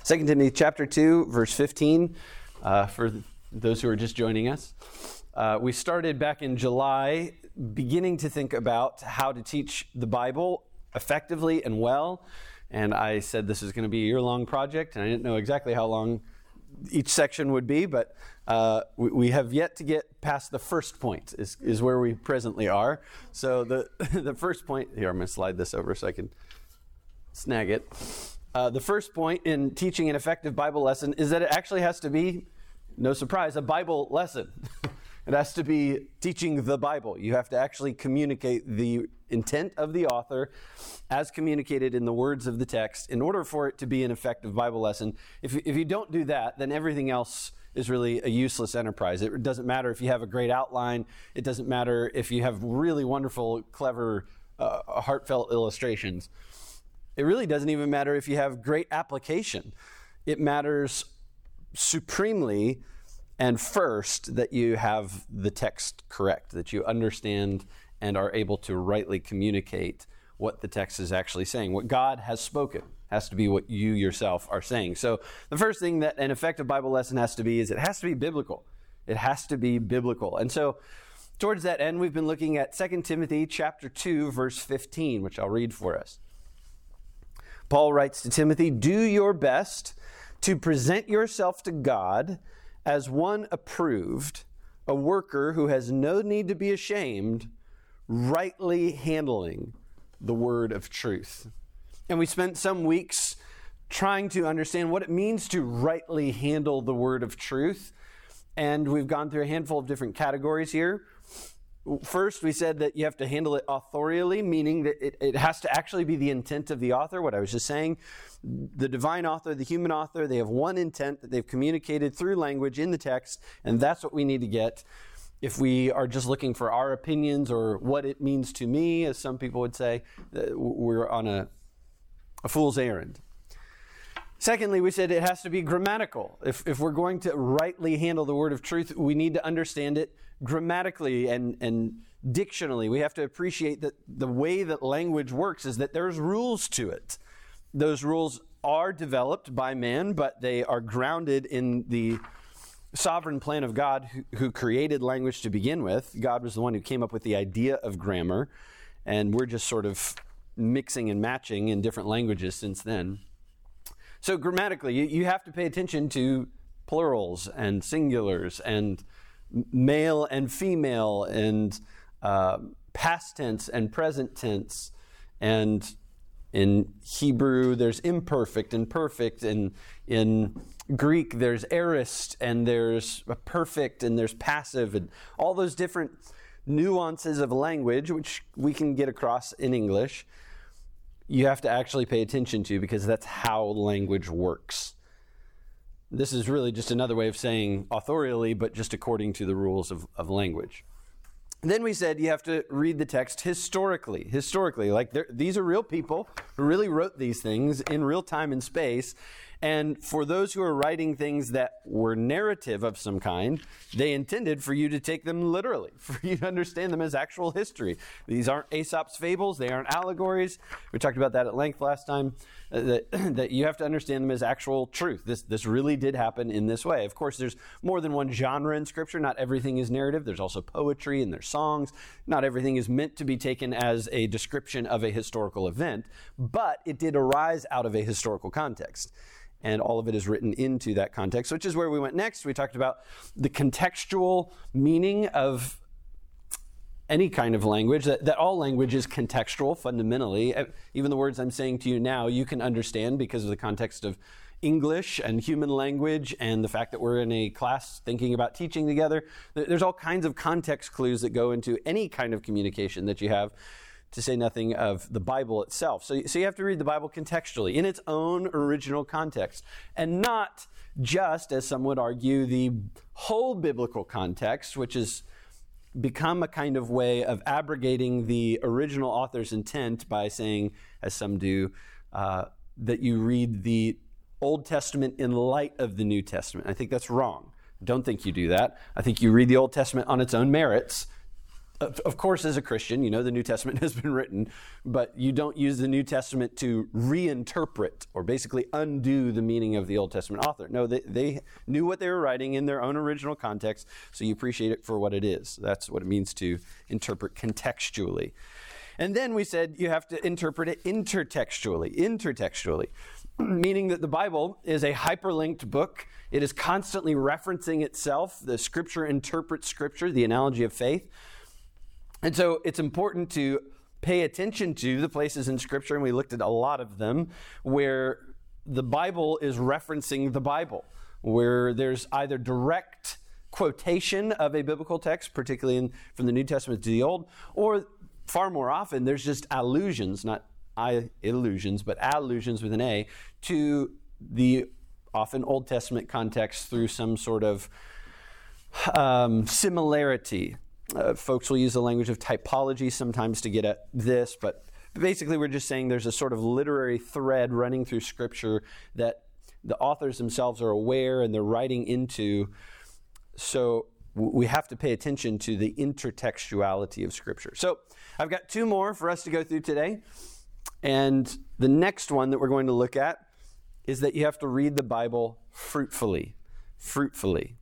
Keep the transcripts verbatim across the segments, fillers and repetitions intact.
Second Timothy chapter two, verse fifteen, uh, for those who are just joining us. Uh, we started back in July beginning to think about how to teach the Bible effectively and well. And I said this is going to be a year-long project, and I didn't know exactly how long each section would be, but uh, we, we have yet to get past the first point, is, is where we presently are. So the, the first point, here, I'm going to slide this over so I can snag it. Uh, the first point in teaching an effective Bible lesson is that it actually has to be, no surprise, a Bible lesson. It has to be teaching the Bible. You have to actually communicate the intent of the author as communicated in the words of the text in order for it to be an effective Bible lesson. If, if you don't do that, then everything else is really a useless enterprise. It doesn't matter if you have a great outline. It doesn't matter if you have really wonderful, clever, uh, heartfelt illustrations. It really doesn't even matter if you have great application. It matters supremely and first that you have the text correct, that you understand and are able to rightly communicate what the text is actually saying. What God has spoken has to be what you yourself are saying. So the first thing that an effective Bible lesson has to be is it has to be biblical. It has to be biblical. And so towards that end, we've been looking at Second Timothy chapter two, verse fifteen, which I'll read for us. Paul writes to Timothy, "Do your best to present yourself to God as one approved, a worker who has no need to be ashamed, rightly handling the word of truth." And we spent some weeks trying to understand what it means to rightly handle the word of truth. And we've gone through a handful of different categories here. First, we said that you have to handle it authorially, meaning that it, it has to actually be the intent of the author. What I was just saying, the divine author, the human author, they have one intent that they've communicated through language in the text, and that's what we need to get. If we are just looking for our opinions or what it means to me, as some people would say, we're on a, a fool's errand. Secondly, we said it has to be grammatical. If, if we're going to rightly handle the word of truth, we need to understand it grammatically and, and dictionally. We have to appreciate that the way that language works is that there's rules to it. Those rules are developed by man, but they are grounded in the sovereign plan of God who, who created language to begin with. God was the one who came up with the idea of grammar, and we're just sort of mixing and matching in different languages since then. So grammatically, you, you have to pay attention to plurals and singulars and male and female and uh, past tense and present tense. And in Hebrew, there's imperfect and perfect. And in Greek, there's aorist and there's perfect and there's passive. And all those different nuances of language, which we can get across in English, you have to actually pay attention to because that's how language works. This is really just another way of saying authorially, but just according to the rules of, of language. Then we said you have to read the text historically. Historically, like these are real people who really wrote these things in real time and space. And for those who are writing things that were narrative of some kind, they intended for you to take them literally, for you to understand them as actual history. These aren't Aesop's fables. They aren't allegories. We talked about that at length last time, uh, that, that you have to understand them as actual truth. This, this really did happen in this way. Of course, there's more than one genre in Scripture. Not everything is narrative. There's also poetry and there's songs. Not everything is meant to be taken as a description of a historical event, but it did arise out of a historical context. And all of it is written into that context, which is where we went next. We talked about the contextual meaning of any kind of language, that, that all language is contextual fundamentally. Even the words I'm saying to you now, you can understand because of the context of English and human language and the fact that we're in a class thinking about teaching together. There's all kinds of context clues that go into any kind of communication that you have, to say nothing of the Bible itself. So, so you have to read the Bible contextually, in its own original context, and not just, as some would argue, the whole biblical context, which has become a kind of way of abrogating the original author's intent by saying, as some do, uh, that you read the Old Testament in light of the New Testament. I think that's wrong. I don't think you do that. I think you read the Old Testament on its own merits, Of, of course, as a Christian, you know the New Testament has been written, but you don't use the New Testament to reinterpret or basically undo the meaning of the Old Testament author. No, they, they knew what they were writing in their own original context, so you appreciate it for what it is. That's what it means to interpret contextually. And then we said you have to interpret it intertextually, intertextually, meaning that the Bible is a hyperlinked book. It is constantly referencing itself. The Scripture interprets Scripture, the analogy of faith. And so it's important to pay attention to the places in Scripture, and we looked at a lot of them, where the Bible is referencing the Bible, where there's either direct quotation of a biblical text, particularly in, from the New Testament to the Old, or far more often, there's just allusions, not I, illusions, but allusions with an A, to the often Old Testament context through some sort of um, similarity. Uh, folks will use the language of typology sometimes to get at this, but basically we're just saying there's a sort of literary thread running through Scripture that the authors themselves are aware and they're writing into. So we have to pay attention to the intertextuality of Scripture. So I've got two more for us to go through today. And the next one that we're going to look at is that you have to read the Bible fruitfully. Fruitfully.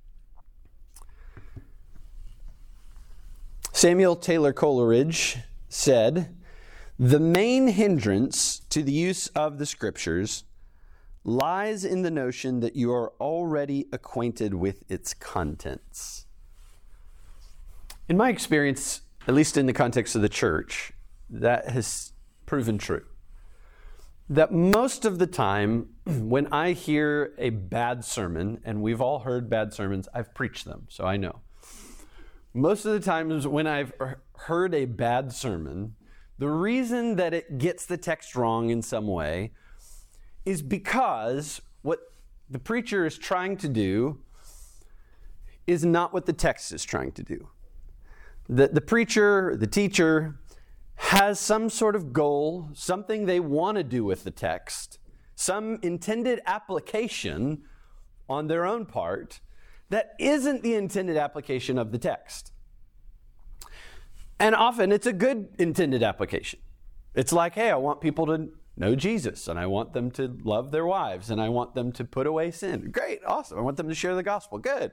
Samuel Taylor Coleridge said, "The main hindrance to the use of the Scriptures lies in the notion that you are already acquainted with its contents." In my experience, at least in the context of the church, that has proven true. That most of the time, when I hear a bad sermon, and we've all heard bad sermons, I've preached them, so I know. Most of the times when I've heard a bad sermon, the reason that it gets the text wrong in some way is because what the preacher is trying to do is not what the text is trying to do. The, the preacher, the teacher, has some sort of goal, something they want to do with the text, some intended application on their own part that isn't the intended application of the text. And often it's a good intended application. It's like, hey, I want people to know Jesus, and I want them to love their wives, and I want them to put away sin. Great, awesome. I want them to share the gospel. Good.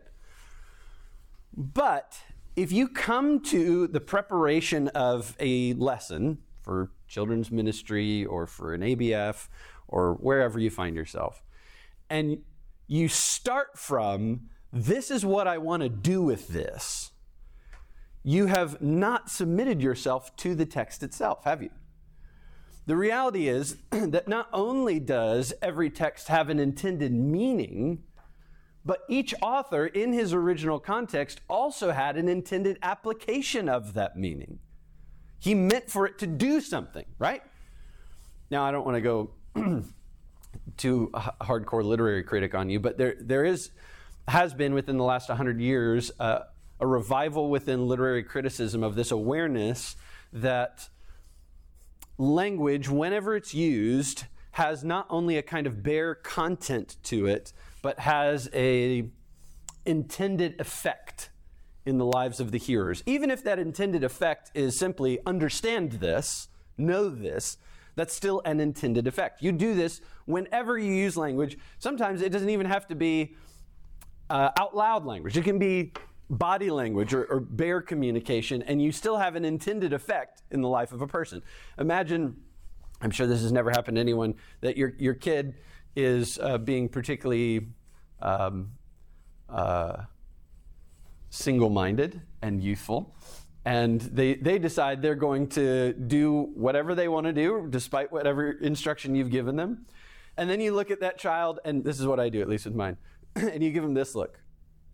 But if you come to the preparation of a lesson for children's ministry or for an A B F or wherever you find yourself, and you start from, this is what I want to do with this, you have not submitted yourself to the text itself, have you? The reality is that not only does every text have an intended meaning, but each author in his original context also had an intended application of that meaning. He meant for it to do something, right? Now, I don't want to go too hardcore literary critic on you, but there there is has been within the last one hundred years uh, a revival within literary criticism of this awareness that language, whenever it's used, has not only a kind of bare content to it, but has a intended effect in the lives of the hearers. Even if that intended effect is simply understand this, know this, that's still an intended effect. You do this whenever you use language. Sometimes it doesn't even have to be uh, out loud language. It can be body language or, or bare communication, and you still have an intended effect in the life of a person. Imagine, I'm sure this has never happened to anyone, that your your kid is uh, being particularly um, uh, single-minded and youthful, and they, they decide they're going to do whatever they want to do, despite whatever instruction you've given them. And then you look at that child, and this is what I do, at least with mine, and you give them this look.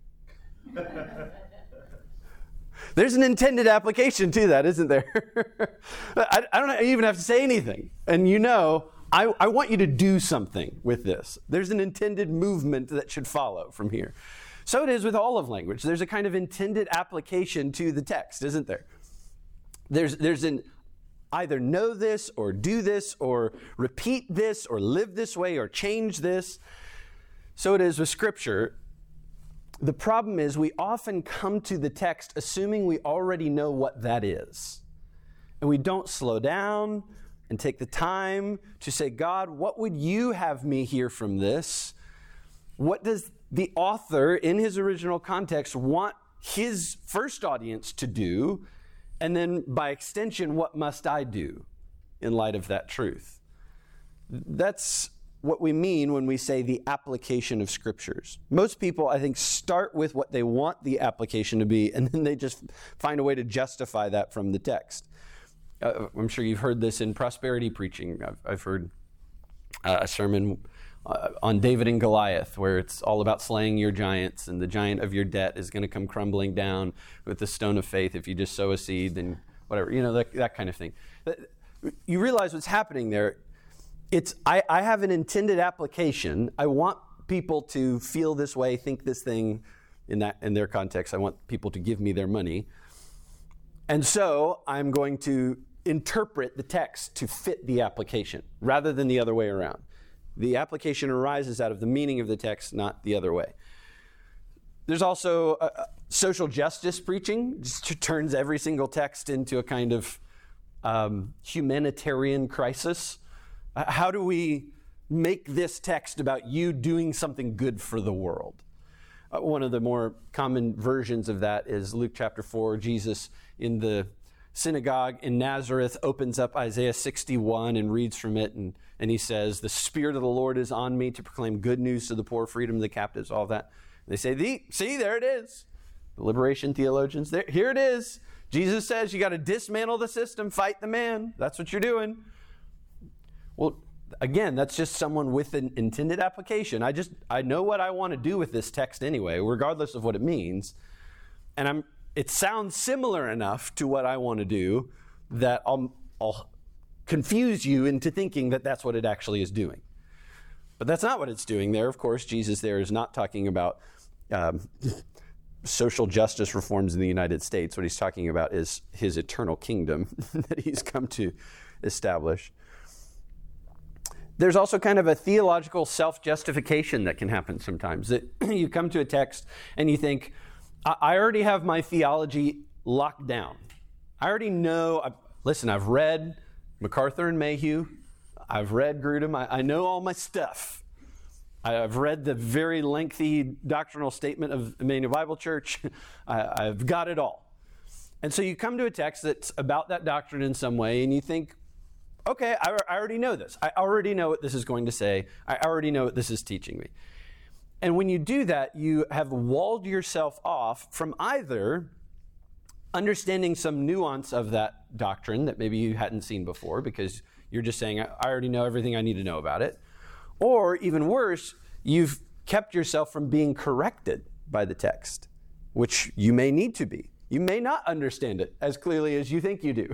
There's an intended application to that, isn't there? I, I don't even have to say anything. And you know, I, I want you to do something with this. There's an intended movement that should follow from here. So it is with all of language. There's a kind of intended application to the text, isn't there? There's, there's an either know this or do this or repeat this or live this way or change this. So it is with Scripture. The problem is we often come to the text assuming we already know what that is. And we don't slow down and take the time to say, God, what would you have me hear from this? What does the author, in his original context, want his first audience to do? And then, by extension, what must I do in light of that truth? That's what we mean when we say the application of scriptures. Most people, I think, start with what they want the application to be, and then they just find a way to justify that from the text. Uh, I'm sure you've heard this in prosperity preaching. I've, I've heard uh, a sermon uh, on David and Goliath, where it's all about slaying your giants, and the giant of your debt is going to come crumbling down with the stone of faith. If you just sow a seed, then whatever, you know, that, that kind of thing. You realize what's happening there. It's I, I have an intended application. I want people to feel this way, think this thing in that in their context. I want people to give me their money. And so I'm going to interpret the text to fit the application rather than the other way around. The application arises out of the meaning of the text, not the other way. There's also uh, social justice preaching, just turns every single text into a kind of um, humanitarian crisis. How do we make this text about you doing something good for the world? Uh, one of the more common versions of that is Luke chapter four. Jesus in the synagogue in Nazareth opens up Isaiah sixty-one and reads from it. And, and he says, the Spirit of the Lord is on me to proclaim good news to the poor, freedom to the captives, all that. And they say, the, see, there it is. The liberation theologians, there, here it is. Jesus says you got to dismantle the system, fight the man. That's what you're doing. Well, again, that's just someone with an intended application. I just, I know what I want to do with this text anyway, regardless of what it means. And I'm, it sounds similar enough to what I want to do that I'll, I'll confuse you into thinking that that's what it actually is doing. But that's not what it's doing there. Of course, Jesus there is not talking about um, social justice reforms in the United States. What he's talking about is his eternal kingdom that he's come to establish. There's also kind of a theological self-justification that can happen sometimes. That you come to a text and you think, I already have my theology locked down. I already know, I, listen, I've read MacArthur and Mayhew. I've read Grudem. I, I know all my stuff. I, I've read the very lengthy doctrinal statement of Emmanuel Bible Church. I, I've got it all. And so you come to a text that's about that doctrine in some way and you think, okay, I, I already know this. I already know what this is going to say. I already know what this is teaching me. And when you do that, you have walled yourself off from either understanding some nuance of that doctrine that maybe you hadn't seen before because you're just saying, I already know everything I need to know about it. Or even worse, you've kept yourself from being corrected by the text, which you may need to be. You may not understand it as clearly as you think you do.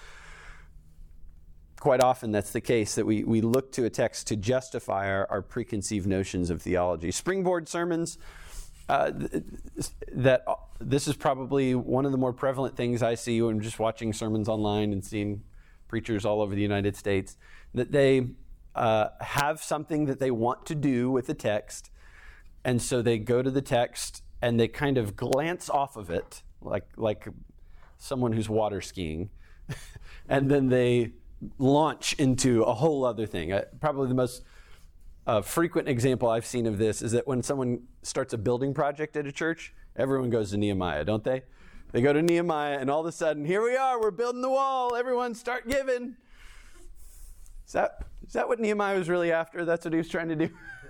Quite often that's the case, that we, we look to a text to justify our, our preconceived notions of theology. Springboard sermons, uh, th- that uh, this is probably one of the more prevalent things I see when I'm just watching sermons online and seeing preachers all over the United States, that they uh, have something that they want to do with the text, and so they go to the text and they kind of glance off of it like, like someone who's water skiing, and then they launch into a whole other thing. Uh, probably the most uh, frequent example I've seen of this is that when someone starts a building project at a church, everyone goes to Nehemiah, don't they? They go to Nehemiah, and all of a sudden, here we are, we're building the wall, everyone start giving. Is that, is that what Nehemiah was really after? That's what he was trying to do?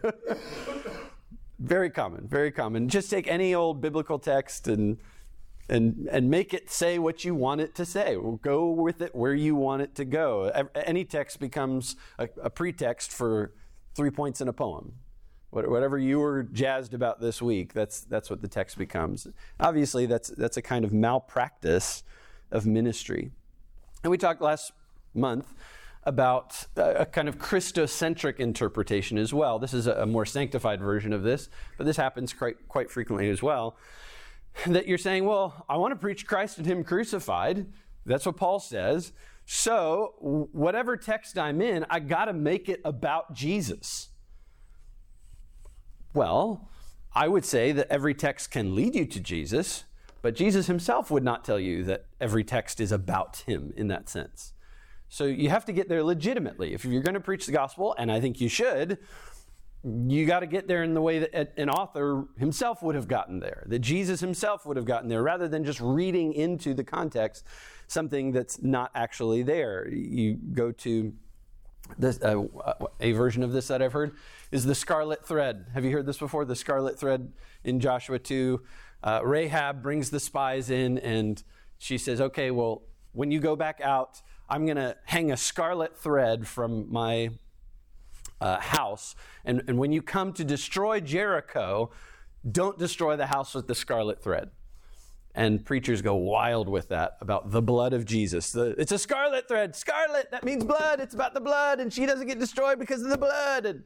Very common, very common. Just take any old biblical text and And and make it say what you want it to say. We'll go with it where you want it to go. Any text becomes a, a pretext for three points in a poem. Whatever you were jazzed about this week, that's that's what the text becomes. Obviously, that's that's a kind of malpractice of ministry. And we talked last month about a, a kind of Christocentric interpretation as well. This is a, a more sanctified version of this, but this happens quite quite frequently as well. That you're saying, well, I want to preach Christ and Him crucified. That's what Paul says. So whatever text I'm in, I got to make it about Jesus. Well, I would say that every text can lead you to Jesus, but Jesus himself would not tell you that every text is about him in that sense. So you have to get there legitimately. If you're going to preach the gospel, and I think you should, you got to get there in the way that an author himself would have gotten there, that Jesus himself would have gotten there, rather than just reading into the context something that's not actually there. You go to this, uh, a version of this that I've heard is the scarlet thread. Have you heard this before? The scarlet thread in Joshua two. Uh, Rahab brings the spies in, and she says, okay, well, when you go back out, I'm going to hang a scarlet thread from my uh, house. And, and when you come to destroy Jericho, don't destroy the house with the scarlet thread. And preachers go wild with that about the blood of Jesus. The, it's a scarlet thread. Scarlet, that means blood. It's about the blood. And she doesn't get destroyed because of the blood. And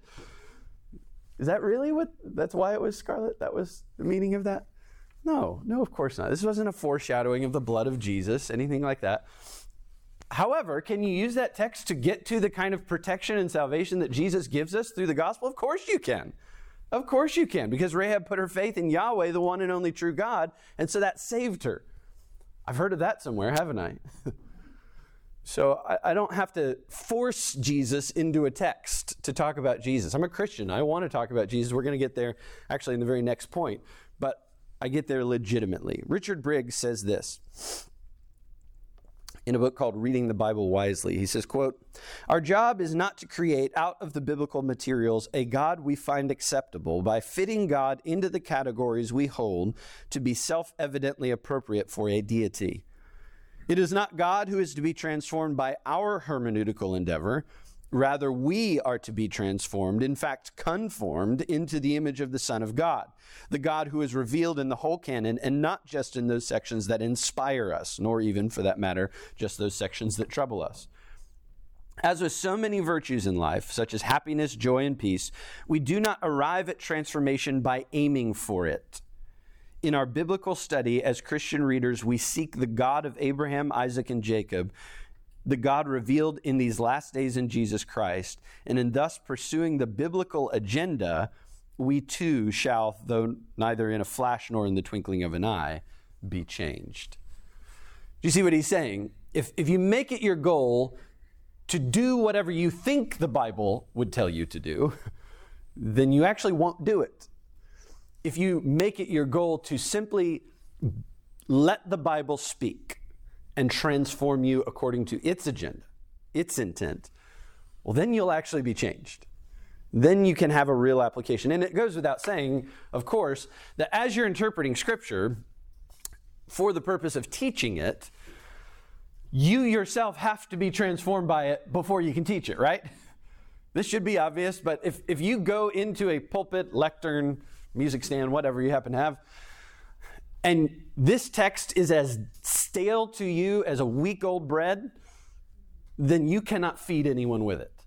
is that really what, that's why it was scarlet? That was the meaning of that? No, no, of course not. This wasn't a foreshadowing of the blood of Jesus, anything like that. However, can you use that text to get to the kind of protection and salvation that Jesus gives us through the gospel? Of course you can. Of course you can, because Rahab put her faith in Yahweh, the one and only true God, and so that saved her. I've heard of that somewhere, haven't I? So I, I don't have to force Jesus into a text to talk about Jesus. I'm a Christian. I want to talk about Jesus. We're going to get there actually in the very next point. But I get there legitimately. Richard Briggs says this in a book called Reading the Bible Wisely. He says, quote, "Our job is not to create out of the biblical materials a God we find acceptable by fitting God into the categories we hold to be self-evidently appropriate for a deity. It is not God who is to be transformed by our hermeneutical endeavor. Rather, we are to be transformed, in fact, conformed into the image of the Son of God, the God who is revealed in the whole canon and not just in those sections that inspire us, nor even, for that matter, just those sections that trouble us. As with so many virtues in life, such as happiness, joy, and peace, we do not arrive at transformation by aiming for it. In our biblical study as Christian readers, we seek the God of Abraham, Isaac, and Jacob, the God revealed in these last days in Jesus Christ, and in thus pursuing the biblical agenda, we too shall, though neither in a flash nor in the twinkling of an eye, be changed." Do you see what he's saying? If, if you make it your goal to do whatever you think the Bible would tell you to do, then you actually won't do it. If you make it your goal to simply let the Bible speak and transform you according to its agenda, its intent, well, then you'll actually be changed. Then you can have a real application. And it goes without saying, of course, that as you're interpreting Scripture for the purpose of teaching it, you yourself have to be transformed by it before you can teach it, right? This should be obvious, but if, if you go into a pulpit, lectern, music stand, whatever you happen to have, and this text is as stale to you as a week-old bread, then you cannot feed anyone with it.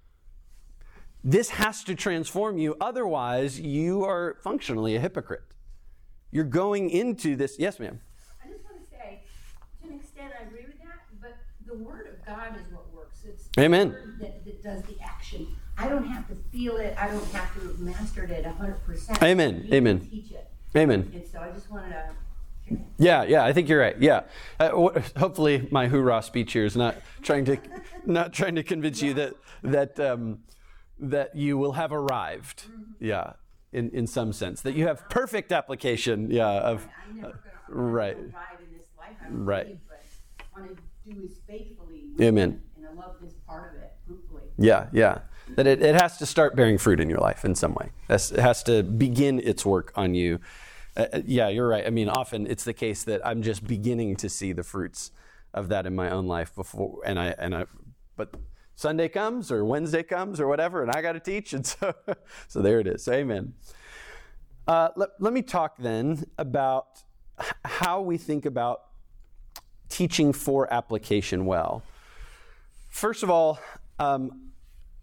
This has to transform you. Otherwise, you are functionally a hypocrite. You're going into this. Yes, ma'am. I just want to say, to an extent, I agree with that, but the Word of God is what works. It's Amen. the Word that, that does the action. I don't have to feel it. I don't have to have mastered it one hundred percent. Amen. You Amen. can teach it. Amen. And so I just wanted to... Yeah, yeah, I think you're right. Yeah, uh, hopefully my hoorah speech here is not trying to, not trying to convince you that that um, that you will have arrived. Yeah, in, in some sense that you have perfect application. Yeah, of I'm never going to right, arrive in this life. I right. believe, but want to do is faithfully. Amen. And I love this part of it, fruitfully. Yeah, yeah. That it, it has to start bearing fruit in your life in some way. That's, it has to begin its work on you. Uh, yeah, you're right. I mean, often it's the case that I'm just beginning to see the fruits of that in my own life before, and I, and I, but Sunday comes or Wednesday comes or whatever, and I got to teach, and so, so there it is. Amen. Uh, let, let me talk then about how we think about teaching for application well. First of all, um,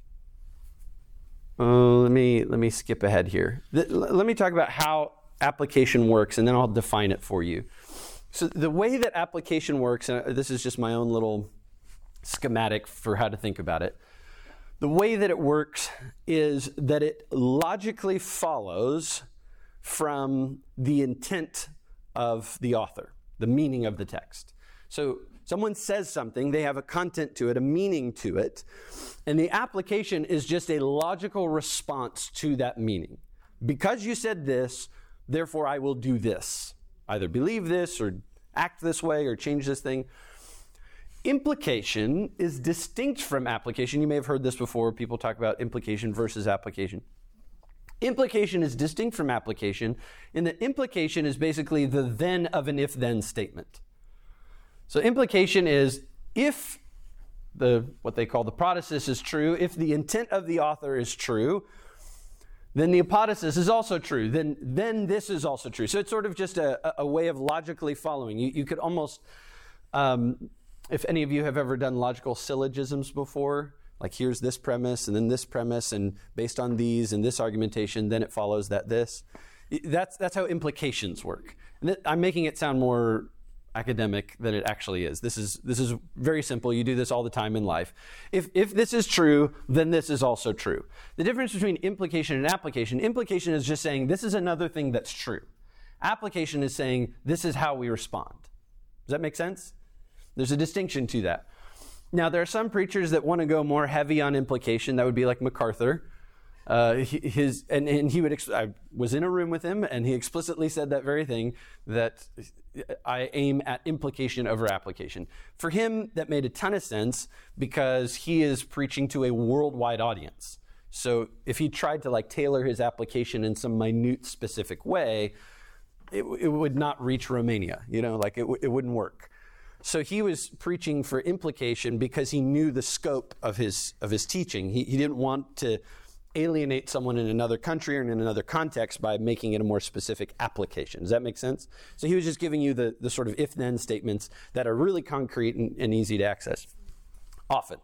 uh, let me let me skip ahead here. Th- let me talk about how application works, and then I'll define it for you. So the way that application works, and this is just my own little schematic for how to think about it. The way that it works is that it logically follows from the intent of the author, the meaning of the text. So someone says something, they have a content to it, a meaning to it, and the application is just a logical response to that meaning. Because you said this, therefore I will do this. Either believe this or act this way or change this thing. Implication is distinct from application. You may have heard this before. People talk about implication versus application. Implication is distinct from application in that implication is basically the then of an if-then statement. So implication is if the what they call the protasis is true, if the intent of the author is true, then the apodosis is also true. Then, then this is also true. So it's sort of just a, a way of logically following. You, you could almost, um, if any of you have ever done logical syllogisms before, like here's this premise and then this premise, and based on these and this argumentation, then it follows that this. That's that's how implications work. And th- I'm making it sound more academic than it actually is. This is this is very simple. You do this all the time in life. If if this is true, then this is also true. The difference between implication and application, implication is just saying this is another thing that's true. Application is saying this is how we respond. Does that make sense? There's a distinction to that. Now, there are some preachers that want to go more heavy on implication. That would be like MacArthur. Uh, his and, and he would. Ex- I was in a room with him, and he explicitly said that very thing, that I aim at implication over application. For him, that made a ton of sense because he is preaching to a worldwide audience. So if he tried to like tailor his application in some minute, specific way, it, it would not reach Romania. You know, like it, w- it wouldn't work. So he was preaching for implication because he knew the scope of his of his teaching. He he didn't want to alienate someone in another country or in another context by making it a more specific application. Does that make sense? So he was just giving you the, the sort of if-then statements that are really concrete and, and easy to access, often.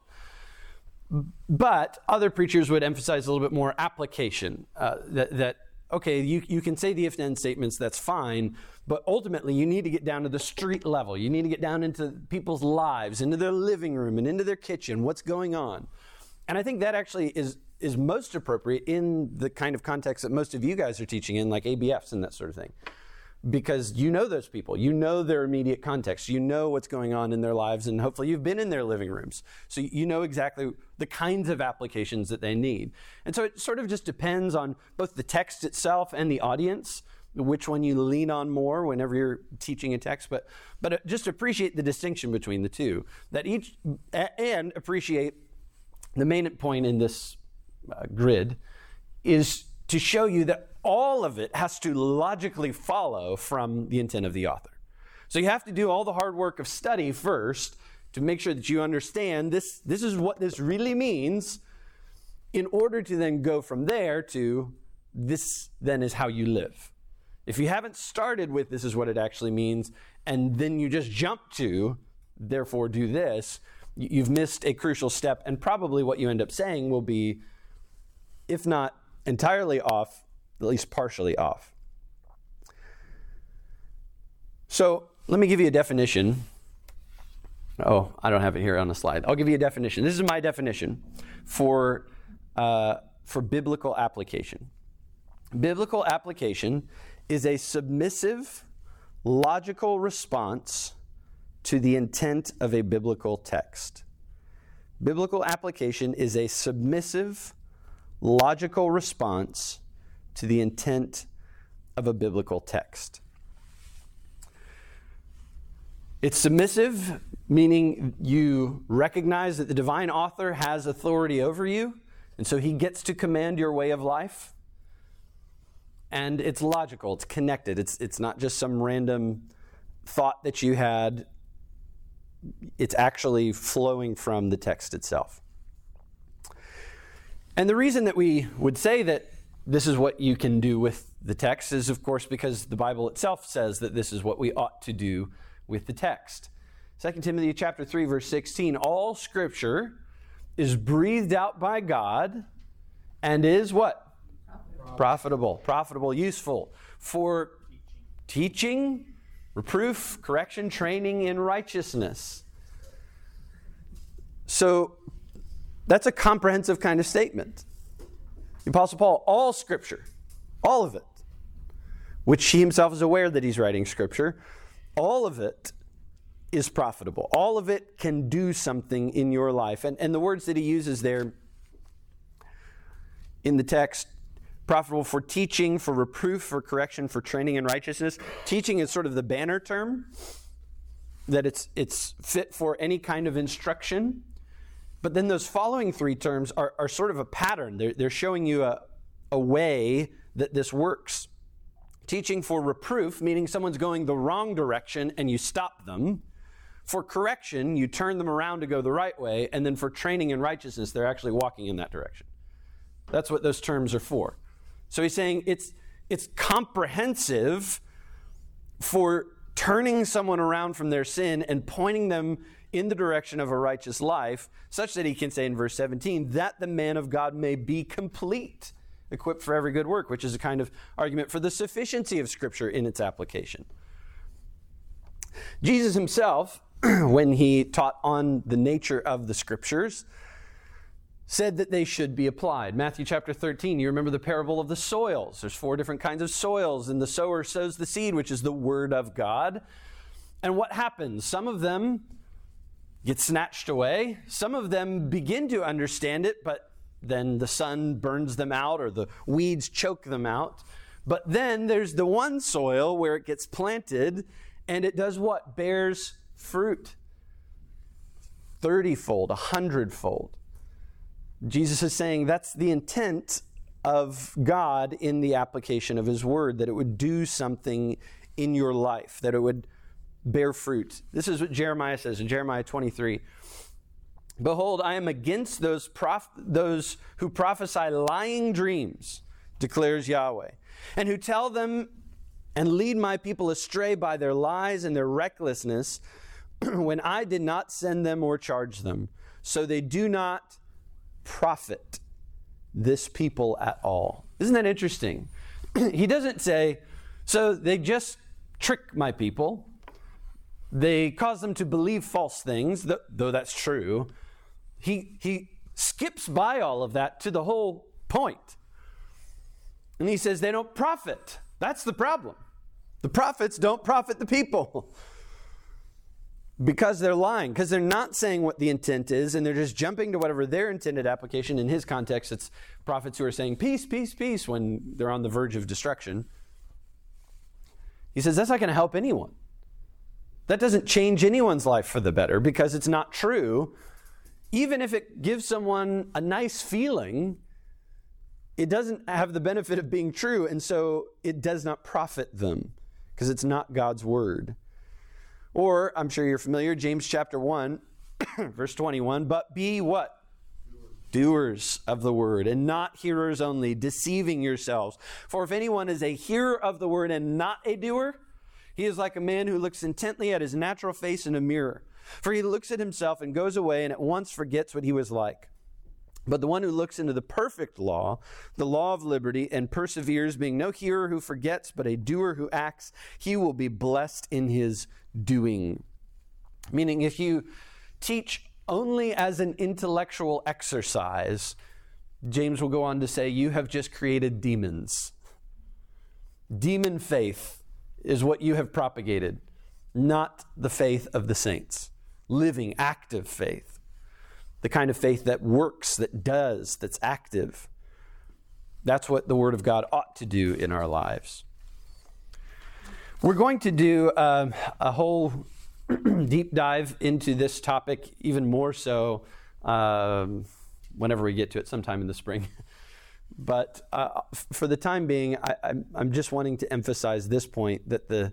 But other preachers would emphasize a little bit more application, uh, that, that, okay, you, you can say the if-then statements, that's fine, but ultimately you need to get down to the street level. You need to get down into people's lives, into their living room and into their kitchen, what's going on. And I think that actually is is most appropriate in the kind of context that most of you guys are teaching in, like A B Fs and that sort of thing. Because you know those people. You know their immediate context. You know what's going on in their lives, and hopefully you've been in their living rooms. So you know exactly the kinds of applications that they need. And so it sort of just depends on both the text itself and the audience, which one you lean on more whenever you're teaching a text. But, but just appreciate the distinction between the two. That each, and appreciate the main point in this Uh, grid is to show you that all of it has to logically follow from the intent of the author. So you have to do all the hard work of study first to make sure that you understand this, this is what this really means, in order to then go from there to this then is how you live. If you haven't started with this is what it actually means, and then you just jump to therefore do this, you've missed a crucial step, and probably what you end up saying will be, if not entirely off, at least partially off. So let me give you a definition. Oh, I don't have it here on the slide. I'll give you a definition. This is my definition for, uh, for biblical application. Biblical application is a submissive, logical response to the intent of a biblical text. Biblical application is a submissive, logical response to the intent of a biblical text. It's submissive, meaning you recognize that the divine author has authority over you, and so he gets to command your way of life. And it's logical, it's connected. It's, it's not just some random thought that you had. It's actually flowing from the text itself. And the reason that we would say that this is what you can do with the text is, of course, because the Bible itself says that this is what we ought to do with the text. Second Timothy chapter three, verse sixteen, all Scripture is breathed out by God and is what? Profitable. Profitable, profitable, useful for teaching, reproof, correction, training in righteousness. So that's a comprehensive kind of statement. The Apostle Paul, all Scripture, all of it. which he himself is aware that he's writing Scripture, all of it is profitable. All of it can do something in your life. And, and the words that he uses there in the text, profitable for teaching, for reproof, for correction, for training in righteousness. Teaching is sort of the banner term, that it's it's fit for any kind of instruction. But then those following three terms are, are sort of a pattern. They're, they're showing you a, a way that this works. Teaching for reproof, meaning someone's going the wrong direction and you stop them. For correction, you turn them around to go the right way. And then for training in righteousness, they're actually walking in that direction. That's what those terms are for. So he's saying it's it's comprehensive for turning someone around from their sin and pointing them in the direction of a righteous life, such that he can say in verse seventeen, that the man of God may be complete, equipped for every good work, which is a kind of argument for the sufficiency of Scripture in its application. Jesus himself, when he taught on the nature of the Scriptures, said that they should be applied. Matthew chapter thirteen, you remember the parable of the soils. There's four different kinds of soils, and the sower sows the seed, which is the Word of God. And what happens? Some of them get snatched away. Some of them begin to understand it, but then the sun burns them out or the weeds choke them out. But then there's the one soil where it gets planted, and it does what? Bears fruit. thirty-fold, a hundred-fold. Jesus is saying that's the intent of God in the application of his word, that it would do something in your life, that it would bear fruit. This is what Jeremiah says in Jeremiah twenty-three. Behold, I am against those prof- those who prophesy lying dreams, declares Yahweh, and who tell them and lead my people astray by their lies and their recklessness, when I did not send them or charge them. So they do not profit this people at all. Isn't that interesting? He doesn't say, so they just trick my people. They cause them to believe false things, though that's true. He, he skips by all of that to the whole point. And he says they don't profit. That's the problem. The prophets don't profit the people. Because they're lying, because they're not saying what the intent is, and they're just jumping to whatever their intended application. In his context, it's prophets who are saying peace, peace, peace when they're on the verge of destruction. He says that's not going to help anyone. That doesn't change anyone's life for the better, because it's not true. Even if it gives someone a nice feeling, it doesn't have the benefit of being true, and so it does not profit them, because it's not God's word. Or, I'm sure you're familiar, James chapter one, verse twenty-one, but be what? Doers. Doers of the word, and not hearers only, deceiving yourselves. For if anyone is a hearer of the word and not a doer, he is like a man who looks intently at his natural face in a mirror. For he looks at himself and goes away and at once forgets what he was like. But the one who looks into the perfect law, the law of liberty, and perseveres, being no hearer who forgets, but a doer who acts, he will be blessed in his doing. Meaning, if you teach only as an intellectual exercise, James will go on to say, you have just created demons. Demon faith is what you have propagated, not the faith of the saints. Living, active faith. The kind of faith that works, that does, that's active. That's what the Word of God ought to do in our lives. We're going to do um, a whole deep dive into this topic, even more so um, whenever we get to it sometime in the spring. But uh, f- for the time being, I, I'm, I'm just wanting to emphasize this point, that the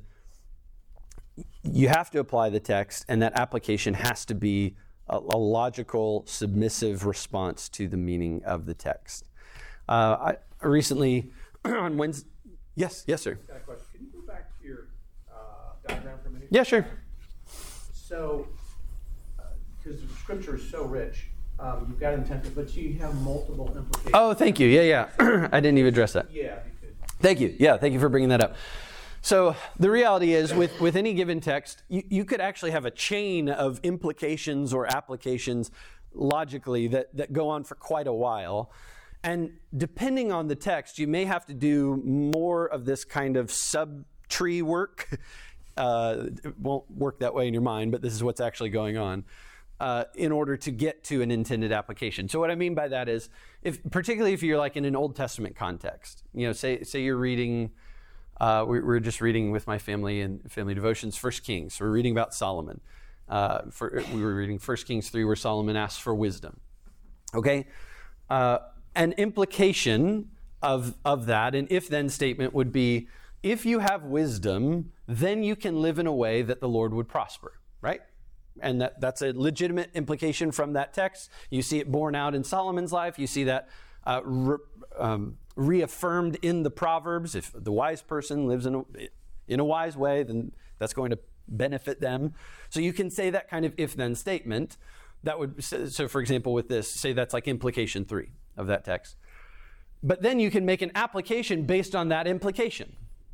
you have to apply the text, and that application has to be a, a logical, submissive response to the meaning of the text. Uh, I recently, on Wednesday, yes, yes, sir. Got a question. Can you go back to your uh, diagram for a minute? Yeah, sure. So, because uh, the scripture is so rich, um, you've got intent, but you have multiple implications. Oh, thank you. Yeah, yeah. I didn't even address that. Yeah, you could. Thank you. Yeah, thank you for bringing that up. So the reality is, with, with any given text, you, you could actually have a chain of implications or applications logically that, that go on for quite a while. And depending on the text, you may have to do more of this kind of sub-tree work. Uh, it won't work that way in your mind, but this is what's actually going on uh, in order to get to an intended application. So what I mean by that is, if particularly if you're like in an Old Testament context, you know, say say you're reading, uh, we, we're just reading with my family and family devotions, First Kings. We're reading about Solomon. Uh, for, we were reading First Kings three, where Solomon asks for wisdom. Okay, uh, an implication of of that, an if-then statement would be, if you have wisdom, then you can live in a way that the Lord would prosper, right? And that, that's a legitimate implication from that text. You see it borne out in Solomon's life. You see that uh, re, um, reaffirmed in the Proverbs. If the wise person lives in a, in a wise way, then that's going to benefit them. So you can say that kind of if-then statement. That would, so for example, with this, say that's like implication three of that text. But then you can make an application based on that implication.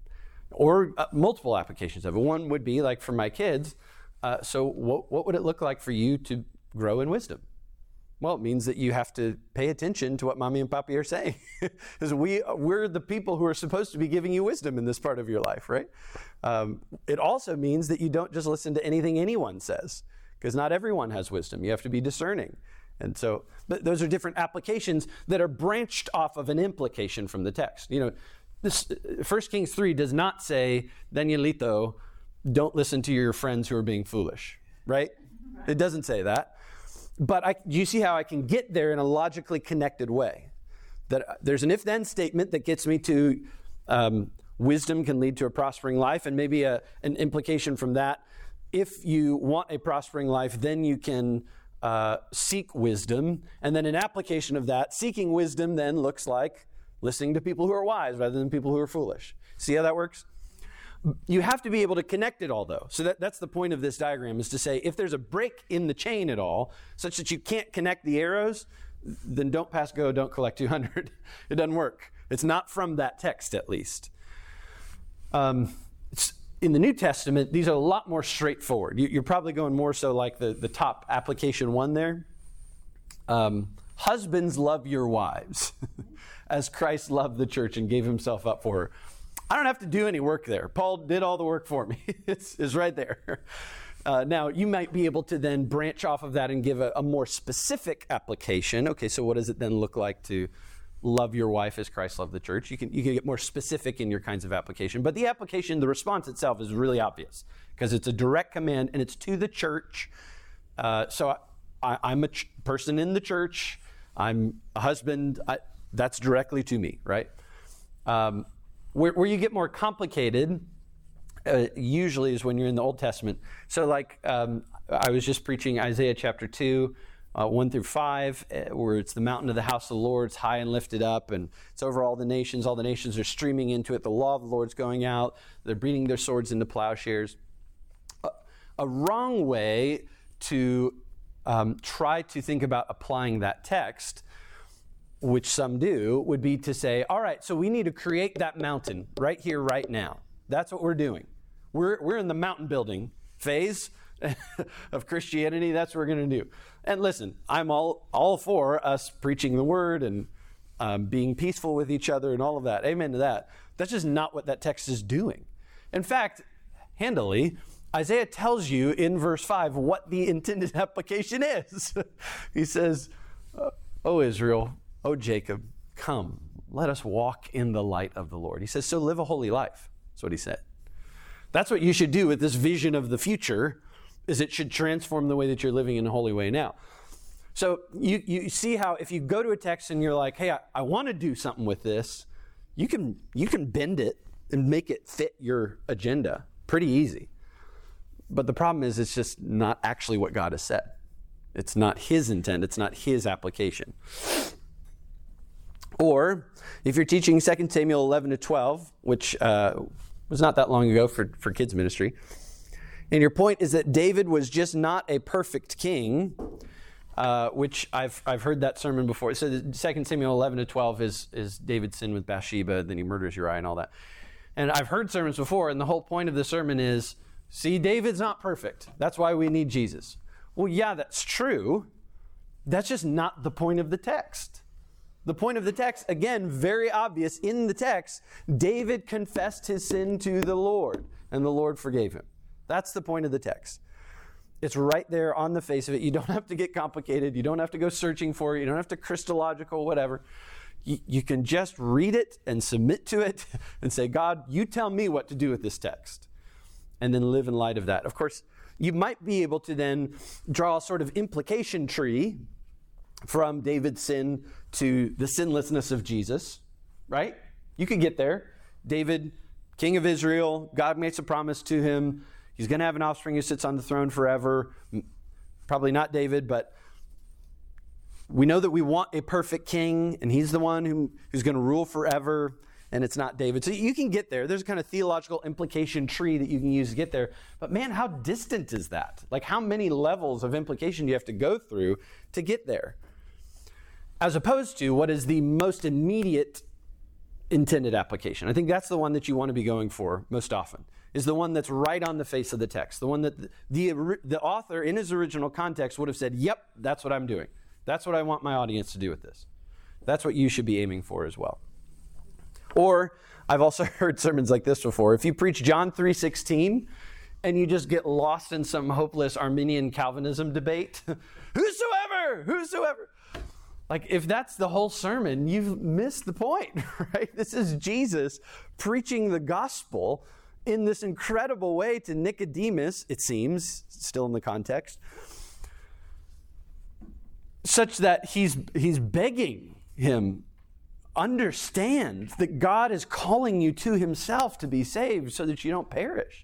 Or uh, multiple applications of it. One would be like for my kids, uh, so what, what would it look like for you to grow in wisdom? Well, it means that you have to pay attention to what mommy and papi are saying. Because we, we're the people who are supposed to be giving you wisdom in this part of your life, right? Um, it also means that you don't just listen to anything anyone says, because not everyone has wisdom. You have to be discerning. And so, but those are different applications that are branched off of an implication from the text. You know, This, First Kings three does not say, Danielito, don't listen to your friends who are being foolish, right? right. It doesn't say that. But I, you see how I can get there in a logically connected way. That there's an if-then statement that gets me to um, wisdom can lead to a prospering life, and maybe a, an implication from that. If you want a prospering life, then you can uh, seek wisdom. And then an application of that, seeking wisdom then looks like listening to people who are wise rather than people who are foolish. See how that works? You have to be able to connect it all, though. So that, that's the point of this diagram, is to say if there's a break in the chain at all, such that you can't connect the arrows, then don't pass go, don't collect two hundred. It doesn't work. It's not from that text, at least. Um, it's, in the New Testament, these are a lot more straightforward. You, you're probably going more so like the, the top application one there. Um, Husbands, love your wives as Christ loved the church and gave himself up for her. I don't have to do any work there. Paul did all the work for me. it's, it's right there. Uh, now, you might be able to then branch off of that and give a, a more specific application. Okay, so what does it then look like to love your wife as Christ loved the church? You can, you can get more specific in your kinds of application. But the application, the response itself is really obvious because it's a direct command and it's to the church. Uh, so I, I, I'm a ch- person in the church. I'm a husband. I, that's directly to me, right? Um, where, where you get more complicated uh, usually is when you're in the Old Testament. So like um, I was just preaching Isaiah chapter two, uh, one through five, uh, where it's the mountain of the house of the Lord, it's high and lifted up, and it's over all the nations. All the nations are streaming into it. The law of the Lord's going out. They're beating their swords into plowshares. A, a wrong way to um, try to think about applying that text, which some do, would be to say, all right, so we need to create that mountain right here, right now. That's what we're doing. We're we're in the mountain building phase of Christianity. That's what we're going to do. And listen, I'm all all for us preaching the word and um, being peaceful with each other and all of that. Amen to that. That's just not what that text is doing. In fact, handily, Isaiah tells you in verse five what the intended application is. He says, "O Israel, O Jacob, come, let us walk in the light of the Lord." He says, so live a holy life. That's what he said. That's what you should do with this vision of the future, is it should transform the way that you're living in a holy way now. So you, you see how if you go to a text and you're like, hey, I, I want to do something with this, you can you can bend it and make it fit your agenda pretty easy. But the problem is it's just not actually what God has said. It's not his intent. It's not his application. Or if you're teaching Second Samuel eleven to twelve, which uh, was not that long ago for, for kids ministry, and your point is that David was just not a perfect king, uh, which I've I've heard that sermon before. So Second Samuel eleven to twelve is, is David's sin with Bathsheba, then he murders Uriah and all that. And I've heard sermons before, and the whole point of the sermon is, see, David's not perfect. That's why we need Jesus. Well, yeah, that's true. That's just not the point of the text. The point of the text, again, very obvious in the text, David confessed his sin to the Lord, and the Lord forgave him. That's the point of the text. It's right there on the face of it. You don't have to get complicated. You don't have to go searching for it. You don't have to Christological, whatever. You, you can just read it and submit to it and say, God, you tell me what to do with this text. And then live in light of that. Of course, you might be able to then draw a sort of implication tree from David's sin to the sinlessness of Jesus, right? You could get there. David, king of Israel, God makes a promise to him. He's going to have an offspring who sits on the throne forever. Probably not David, but we know that we want a perfect king, and he's the one who, who's going to rule forever, and it's not David. So you can get there. There's a kind of theological implication tree that you can use to get there. But man, how distant is that? Like, how many levels of implication do you have to go through to get there? As opposed to what is the most immediate intended application. I think that's the one that you want to be going for most often, is the one that's right on the face of the text. The one that the, the, the author in his original context would have said, yep, that's what I'm doing. That's what I want my audience to do with this. That's what you should be aiming for as well. Or I've also heard sermons like this before. If you preach John three sixteen and you just get lost in some hopeless Arminian Calvinism debate, whosoever, whosoever. Like, if that's the whole sermon, you've missed the point, right? This is Jesus preaching the gospel in this incredible way to Nicodemus, it seems, still in the context, such that he's he's begging him, understand that God is calling you to himself to be saved so that you don't perish.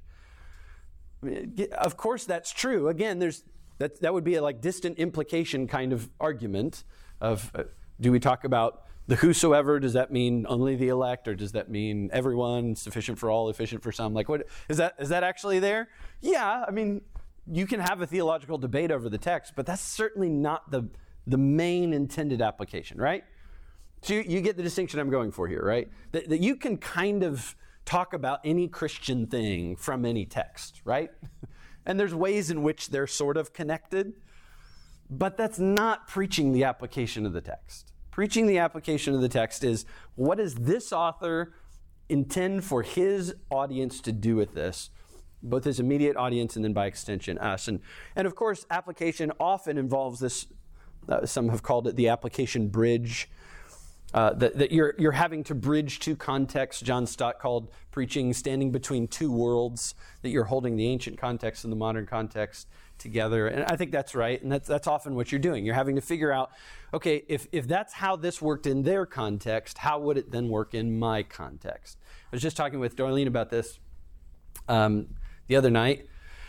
I mean, of course that's true. Again, there's that that would be a like distant implication kind of argument of uh, do we talk about the whosoever? Does that mean only the elect, or does that mean everyone, sufficient for all, efficient for some? Like, what is that? Is that actually there? Yeah, I mean, you can have a theological debate over the text, but that's certainly not the the main intended application, right? So you, you get the distinction I'm going for here, right? That, that you can kind of talk about any Christian thing from any text, right? And there's ways in which they're sort of connected, but that's not preaching the application of the text. Preaching the application of the text is, what does this author intend for his audience to do with this? Both his immediate audience and then by extension us. And, and of course, application often involves this, uh, some have called it the application bridge, uh, that, that you're, you're having to bridge two contexts. John Stott called preaching standing between two worlds, that you're holding the ancient context and the modern context together. And I think that's right, and that's that's often what you're doing. You're having to figure out, okay, if, if that's how this worked in their context, how would it then work in my context? I was just talking with Darlene about this um, the other night,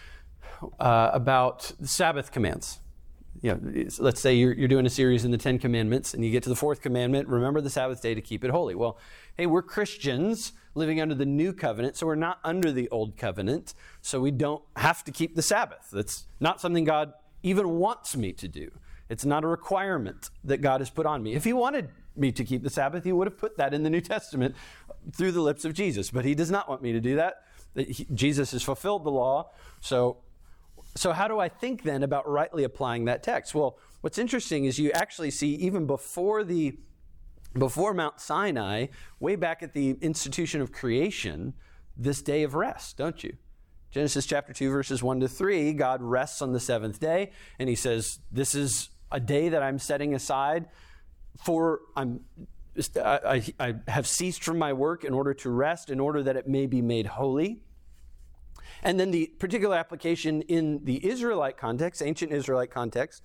uh, about Sabbath commands. You know, let's say you're, you're doing a series in the Ten Commandments, and you get to the fourth commandment, remember the Sabbath day to keep it holy. Well, hey, we're Christians living under the new covenant, so we're not under the old covenant, so we don't have to keep the Sabbath. That's not something God even wants me to do. It's not a requirement that God has put on me. If he wanted me to keep the Sabbath, he would have put that in the New Testament through the lips of Jesus, but he does not want me to do that. He, Jesus has fulfilled the law, so So how do I think then about rightly applying that text? Well, what's interesting is you actually see even before the before Mount Sinai, way back at the institution of creation, this day of rest, don't you? Genesis chapter two, verses one to three, God rests on the seventh day, and he says, this is a day that I'm setting aside for, I'm, I, I, I have ceased from my work in order to rest, in order that it may be made holy. And then the particular application in the Israelite context, ancient Israelite context,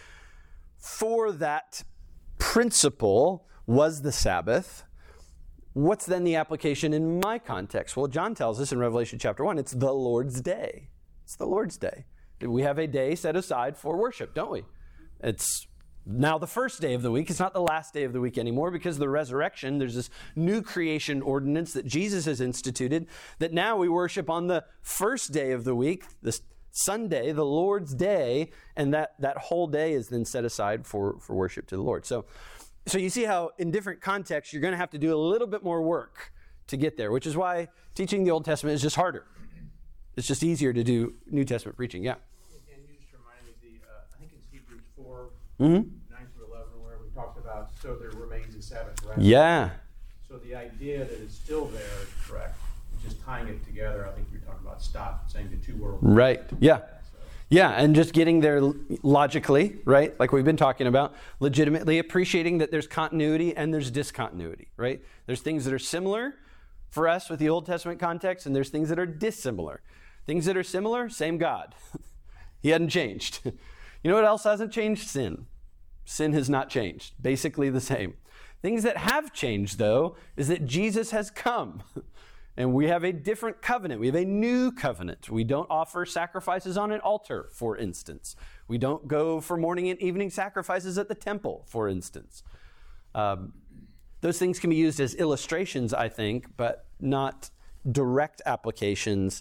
for that principle was the Sabbath. What's then the application in my context? Well, John tells us in Revelation chapter one, it's the Lord's day. It's the Lord's day. We have a day set aside for worship, don't we? It's now the first day of the week. It's not the last day of the week anymore, because of the resurrection, there's this new creation ordinance that Jesus has instituted, that now we worship on the first day of the week, this Sunday, the Lord's day, and that, that whole day is then set aside for, for worship to the Lord. So, so you see how in different contexts, you're going to have to do a little bit more work to get there, which is why teaching the Old Testament is just harder. It's just easier to do New Testament preaching, yeah. And you just reminded me, the, uh, I think it's Hebrews four, Mm-hmm. nine through eleven, where we talked about, so there remains the Sabbath rest. Yeah. So the idea that it's still there is correct. Just tying it together, I think you're talking about stop, saying the two worlds. Right. Yeah. So. Yeah, and just getting there logically, right? Like we've been talking about, legitimately appreciating that there's continuity and there's discontinuity, right? There's things that are similar for us with the Old Testament context, and there's things that are dissimilar. Things that are similar, same God. He hadn't changed. You know what else hasn't changed? Sin. Sin has not changed. Basically the same. Things that have changed, though, is that Jesus has come. And we have a different covenant. We have a new covenant. We don't offer sacrifices on an altar, for instance. We don't go for morning and evening sacrifices at the temple, for instance. Um, those things can be used as illustrations, I think, but not direct applications.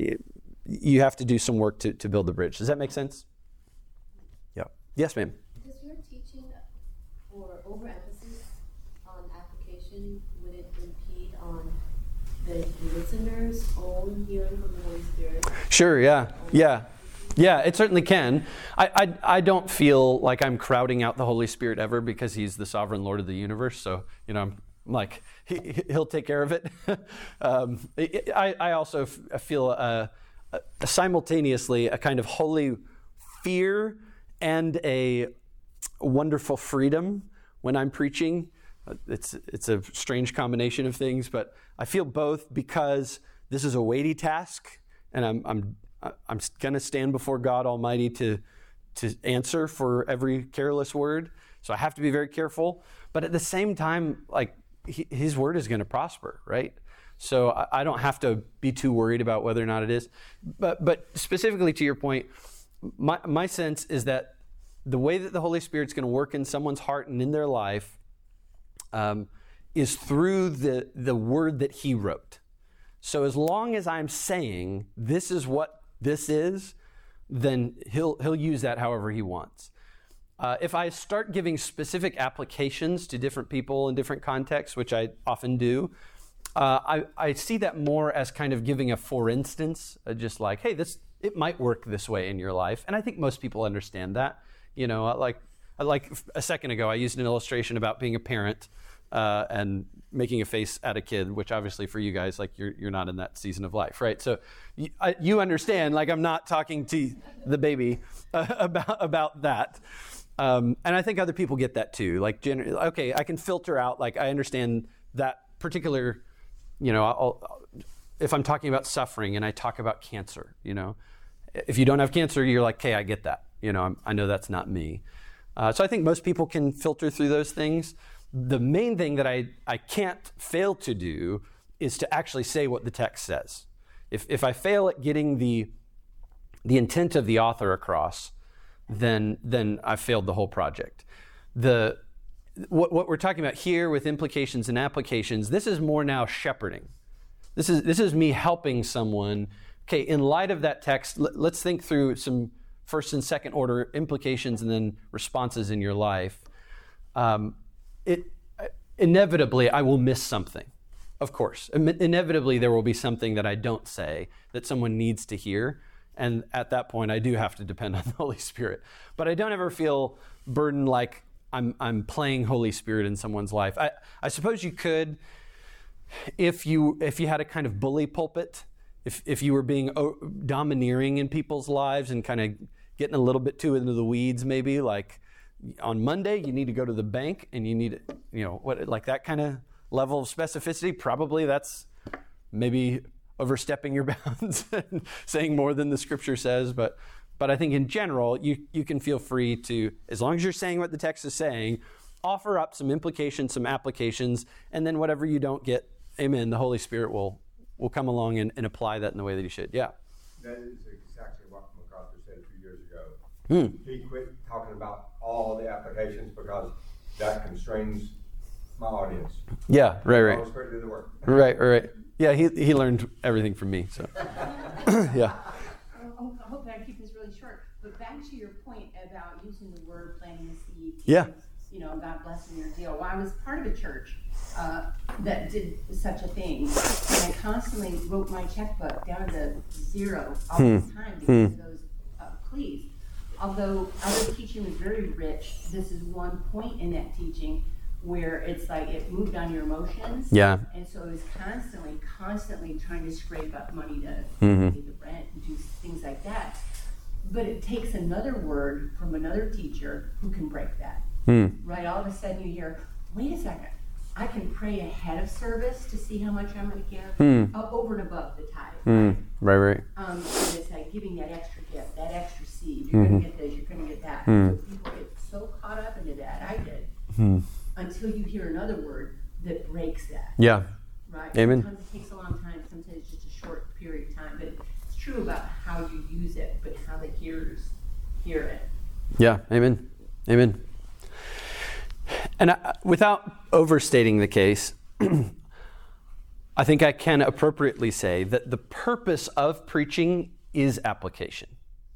You have to do some work to, to build the bridge. Does that make sense? Yeah. Yes, ma'am. Does your teaching or overemphasis on application, would it impede on the listener's own hearing from the Holy Spirit? Sure, yeah, yeah. Yeah, it certainly can. I, I I don't feel like I'm crowding out the Holy Spirit ever because he's the sovereign Lord of the universe. So, you know, I'm like, he, he'll take care of it. um, I, I also f- feel uh, uh, simultaneously a kind of holy fear and a wonderful freedom when I'm preaching. It's it's a strange combination of things, but I feel both because this is a weighty task, and I'm I'm I'm going to stand before God Almighty to to answer for every careless word. So I have to be very careful. But at the same time, like he, His word is going to prosper, right? So I, I don't have to be too worried about whether or not it is. But but specifically to your point, my my sense is that the way that the Holy Spirit's going to work in someone's heart and in their life Um, is through the, the word that he wrote. So as long as I'm saying this is what this is, then he'll he'll use that however he wants. Uh, if I start giving specific applications to different people in different contexts, which I often do, uh, I, I see that more as kind of giving a for instance, uh, just like, hey, this it might work this way in your life. And I think most people understand that. You know, like like a second ago, I used an illustration about being a parent uh, and making a face at a kid, which obviously for you guys, like you're you're not in that season of life, right? So you, I, you understand, like I'm not talking to the baby uh, about about that. Um, and I think other people get that too. Like, gener- okay, I can filter out, like I understand that particular, you know, I'll, if I'm talking about suffering and I talk about cancer, you know, if you don't have cancer, you're like, okay, I get that. You know, I'm, I know that's not me. Uh, so I think most people can filter through those things. The main thing that I, I can't fail to do is to actually say what the text says. If if I fail at getting the the intent of the author across, then then I failed the whole project. The what what we're talking about here with implications and applications, this is more now shepherding. This is this is me helping someone. Okay, in light of that text, l- let's think through some first and second order implications and then responses in your life. Um, it inevitably I will miss something, of course. In- inevitably there will be something that I don't say that someone needs to hear, and at that point I do have to depend on the Holy Spirit. But I don't ever feel burdened like I'm I'm playing Holy Spirit in someone's life. I, I suppose you could, if you if you had a kind of bully pulpit, if if you were being domineering in people's lives and kind of getting a little bit too into the weeds, maybe like on Monday you need to go to the bank and you need, you know, what like that kind of level of specificity. Probably that's maybe overstepping your bounds and saying more than the Scripture says, but but I think in general you you can feel free to, as long as you're saying what the text is saying, offer up some implications, some applications, and then whatever you don't get, amen, the Holy Spirit will will come along and, and apply that in the way that he should. Yeah. That is exactly what MacArthur said a few years ago. Hmm. He quit talking about all the applications because that constrains my audience. Yeah, right, right. I was ready to do the work. Right, right. Yeah, he he learned everything from me. So, yeah. I hope that I keep this really short. But back to your point about using the word, planting the seed. Yeah. You know, God blessing your deal. Well, I was part of a church uh, that did such a thing, and I constantly wrote my checkbook down to zero all Hmm. the time because of those uh, pleas. Although other teaching was very rich, this is one point in that teaching. where it's like it moved on your emotions. Yeah. And so it was constantly, constantly trying to scrape up money to Mhm. pay the rent and do things like that. But it takes another word from another teacher who can break that. Hmm. Right? All of a sudden you hear, wait a second, I can pray ahead of service to see how much I'm going to give, Hmm. uh, over and above the tithe. Hmm. Right, right. Um, and it's like giving that extra gift, that extra seed. You're going to get this, you're going to get that. So people get so caught up into that. I did. Hmm. Until you hear another word that breaks that. Yeah. Right? Amen. Sometimes it takes a long time, sometimes it's just a short period of time. But it's true about how you use it, but how the hearers hear it. Yeah. Amen. Amen. And I, without overstating the case, I think I can appropriately say that the purpose of preaching is application.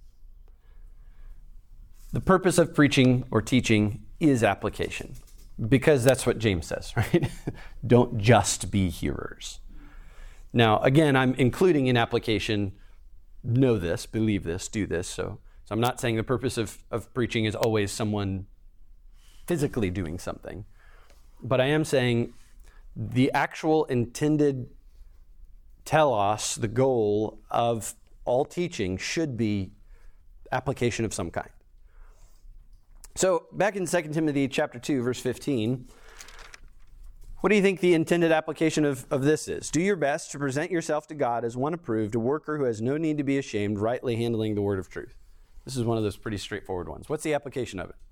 The purpose of preaching or teaching is application, because that's what James says, right? Don't just be hearers. Now, again, I'm including in application, know this, believe this, do this. So, so I'm not saying the purpose of, of preaching is always someone physically doing something. But I am saying the actual intended telos, the goal of all teaching, should be application of some kind. So back in Second Timothy chapter two, verse fifteen, what do you think the intended application of, of this is? Do your best to present yourself to God as one approved, a worker who has no need to be ashamed, rightly handling the word of truth. This is one of those pretty straightforward ones. What's the application of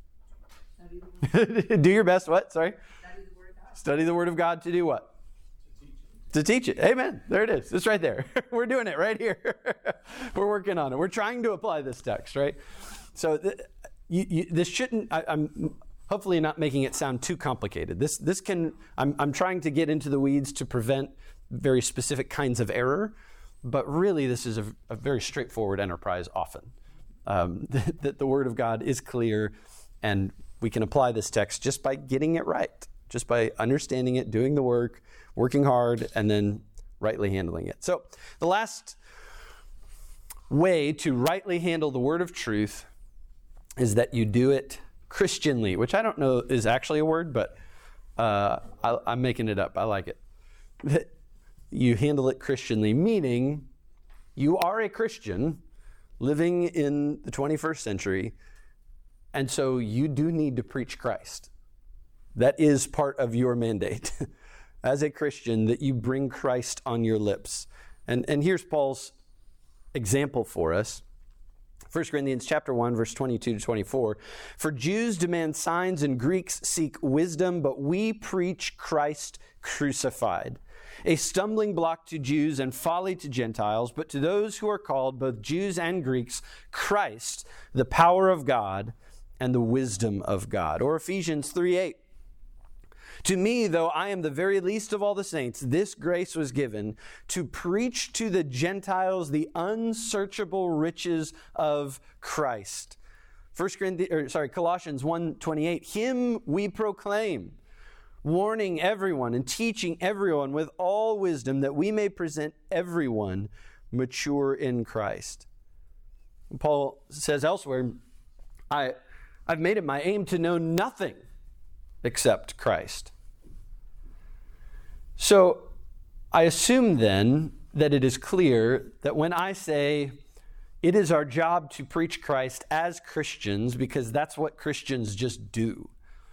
it? Do your best, what? Sorry? Study the Word of God. Study the Word of God to do what? To teach it. Amen. There it is. It's right there. We're doing it right here. We're working on it. We're trying to apply this text, right? So th- you, you, this shouldn't, I, I'm hopefully not making it sound too complicated. This this can, I'm, I'm trying to get into the weeds to prevent very specific kinds of error, but really this is a, a very straightforward enterprise often. Um, that, that the Word of God is clear, and we can apply this text just by getting it right, just by understanding it, doing the work, working hard, and then rightly handling it. So the last way to rightly handle the word of truth is that you do it Christianly, which I don't know is actually a word, but uh, I, I'm making it up. I like it. That you handle it Christianly, meaning you are a Christian living in the twenty-first century, and so you do need to preach Christ. That is part of your mandate as a Christian, that you bring Christ on your lips. And, and here's Paul's example for us. First Corinthians chapter one, verse twenty-two to twenty-four. For Jews demand signs and Greeks seek wisdom, but we preach Christ crucified, a stumbling block to Jews and folly to Gentiles, but to those who are called, both Jews and Greeks, Christ, the power of God and the wisdom of God. Or Ephesians three eight. To me, though I am the very least of all the saints, this grace was given to preach to the Gentiles the unsearchable riches of Christ. First Corinthians, or sorry, Colossians one twenty-eight. Him we proclaim, warning everyone and teaching everyone with all wisdom, that we may present everyone mature in Christ. Paul says elsewhere, I, I've made it my aim to know nothing except Christ. So I assume then that it is clear that when I say it is our job to preach Christ as Christians, because that's what Christians just do,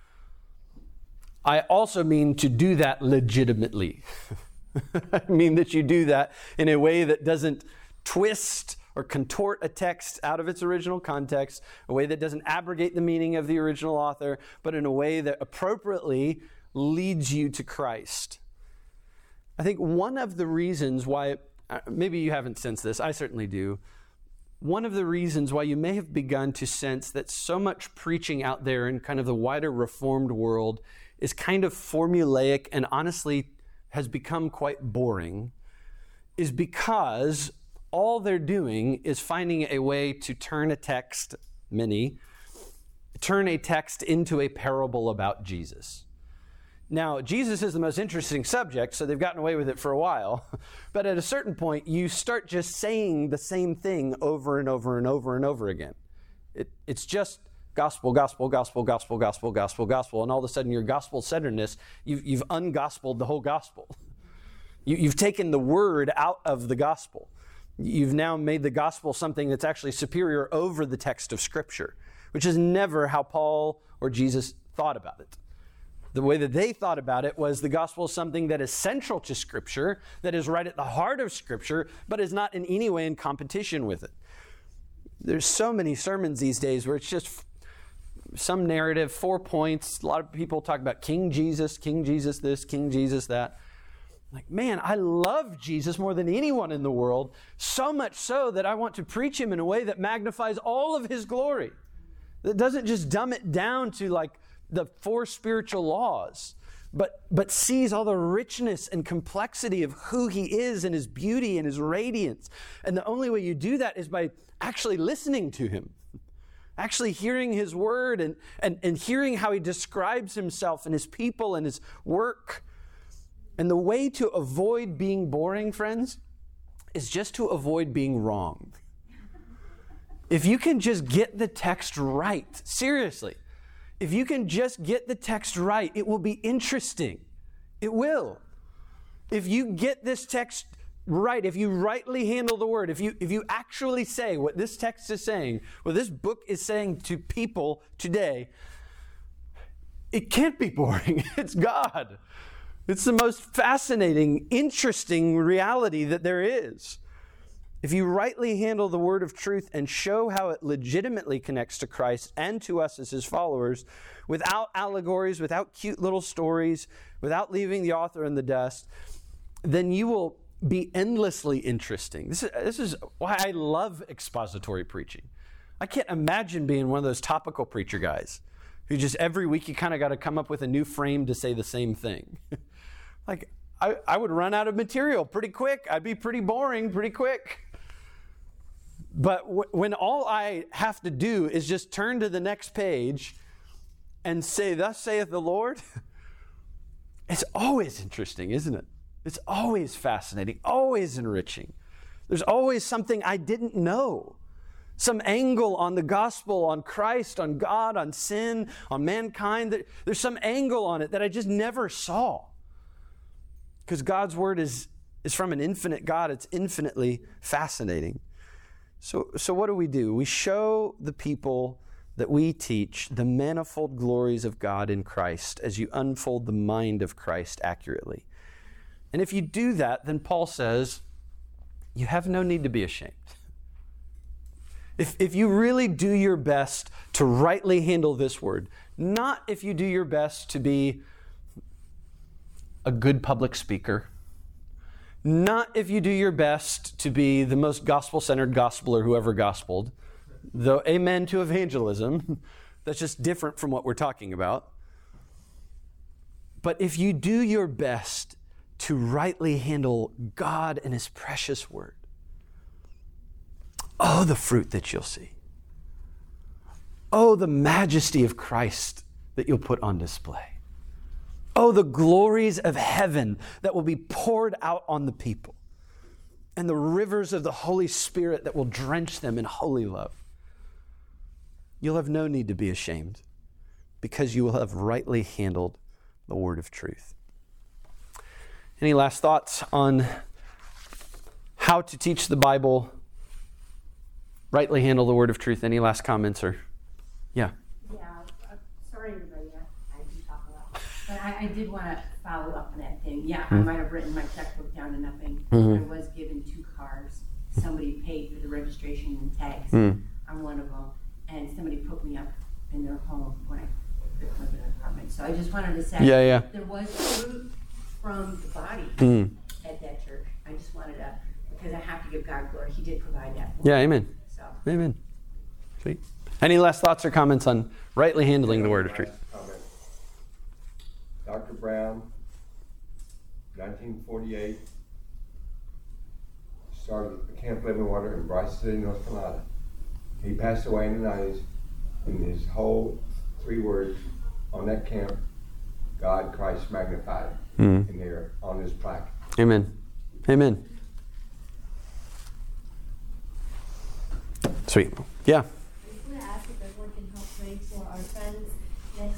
I also mean to do that legitimately. I mean that you do that in a way that doesn't twist or contort a text out of its original context, a way that doesn't abrogate the meaning of the original author, but in a way that appropriately leads you to Christ. I think one of the reasons why, maybe you haven't sensed this, I certainly do, one of the reasons why you may have begun to sense that so much preaching out there in kind of the wider Reformed world is kind of formulaic and honestly has become quite boring, is because all they're doing is finding a way to turn a text, many, turn a text into a parable about Jesus. Now, Jesus is the most interesting subject, so they've gotten away with it for a while. But at a certain point, you start just saying the same thing over and over and over and over again. It, it's just gospel, gospel, gospel, gospel, gospel, gospel, gospel, and all of a sudden your gospel-centeredness, you've, you've ungospeled the whole gospel. You, you've taken the word out of the gospel. You've now made the gospel something that's actually superior over the text of Scripture, which is never how Paul or Jesus thought about it. The way that they thought about it was the gospel is something that is central to Scripture, that is right at the heart of Scripture, but is not in any way in competition with it. There's so many sermons these days where it's just some narrative, four points. A lot of people talk about King Jesus, King Jesus this, King Jesus that. Like, man, I love Jesus more than anyone in the world, so much so that I want to preach him in a way that magnifies all of his glory. That doesn't just dumb it down to like the four spiritual laws, but, but sees all the richness and complexity of who he is and his beauty and his radiance. And the only way you do that is by actually listening to him, actually hearing his word and, and, and hearing how he describes himself and his people and his work. And the way to avoid being boring, friends, is just to avoid being wrong. If you can just get the text right, seriously, if you can just get the text right, it will be interesting. It will. If you get this text right, if you rightly handle the word, if you if you actually say what this text is saying, what this book is saying to people today, it can't be boring. It's God. It's the most fascinating, interesting reality that there is. If you rightly handle the word of truth and show how it legitimately connects to Christ and to us as his followers, without allegories, without cute little stories, without leaving the author in the dust, then you will be endlessly interesting. This is, this is why I love expository preaching. I can't imagine being one of those topical preacher guys who just every week you kind of got to come up with a new frame to say the same thing. Like, I, I would run out of material pretty quick. I'd be pretty boring pretty quick. But w- when all I have to do is just turn to the next page and say, "Thus saith the Lord," it's always interesting, isn't it? It's always fascinating, always enriching. There's always something I didn't know. Some angle on the gospel, on Christ, on God, on sin, on mankind. There's some angle on it that I just never saw. Because God's word is, is from an infinite God. It's infinitely fascinating. So, so what do we do? We show the people that we teach the manifold glories of God in Christ as you unfold the mind of Christ accurately. And if you do that, then Paul says, you have no need to be ashamed. If, if you really do your best to rightly handle this word, not if you do your best to be a good public speaker, not if you do your best to be the most gospel-centered gospeler who ever gospeled, though amen to evangelism, that's just different from what we're talking about. But if you do your best to rightly handle God and his precious word, oh, the fruit that you'll see. Oh, the majesty of Christ that you'll put on display. Oh, the glories of heaven that will be poured out on the people. And the rivers of the Holy Spirit that will drench them in holy love. You'll have no need to be ashamed because you will have rightly handled the word of truth. Any last thoughts on how to teach the Bible, rightly handle the word of truth? Any last comments or, yeah? Yeah, uh, sorry everybody, I, I do talk a lot. But I, I did want to follow up on that thing. Yeah, mm-hmm. I might have written my checkbook down to nothing. Mm-hmm. I was given two cars. Somebody paid for the registration and tags mm-hmm. on one of them. And somebody put me up in their home when I lived in an apartment. So I just wanted to say yeah, yeah. there was fruit from the body mm. at that church. I just wanted to, because I have to give God glory. He did provide that for Yeah, me. amen. So. Amen. Sweet. Any last thoughts or comments on rightly handling the word of truth? Comment. Doctor Brown, nineteen forty-eight, started at Camp Living Water in Bryce City, North Carolina. He passed away in the nineties, and his whole three words on that camp, God, Christ magnified, mm. in there on his plaque. Amen. Amen. Sweet. Yeah. I just want to ask if everyone can help pray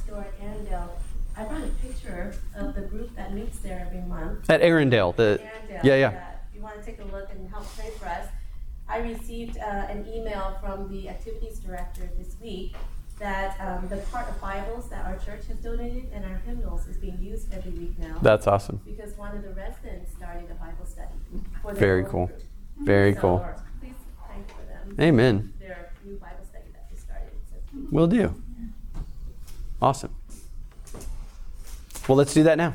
store at Arendelle. I brought a picture of the group that meets there every month. At Arendelle, the Arendelle, yeah, yeah. that if you want to take a look and help pray for us. I received uh, an email from the activities director this week that um, the part of Bibles that our church has donated and our hymnals is being used every week now. That's awesome. Because one of the residents started a Bible study. For their Very own cool. group. Very So, cool. please pray for them. Amen. Their new Bible study that they started. So. Will do. Awesome. Well, let's do that now.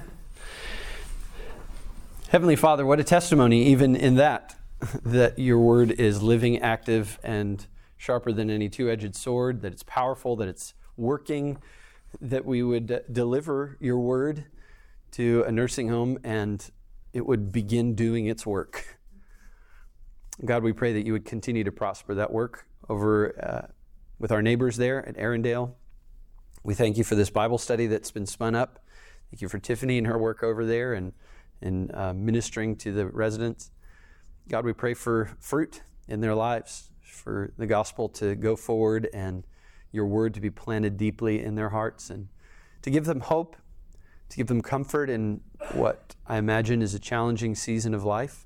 Heavenly Father, what a testimony even in that, that your word is living, active, and sharper than any two-edged sword, that it's powerful, that it's working, that we would deliver your word to a nursing home and it would begin doing its work. God, we pray that you would continue to prosper that work over uh, with our neighbors there at Arendelle. We thank you for this Bible study that's been spun up. Thank you for Tiffany and her work over there and, and uh, ministering to the residents. God, we pray for fruit in their lives, for the gospel to go forward and your word to be planted deeply in their hearts and to give them hope, to give them comfort in what I imagine is a challenging season of life.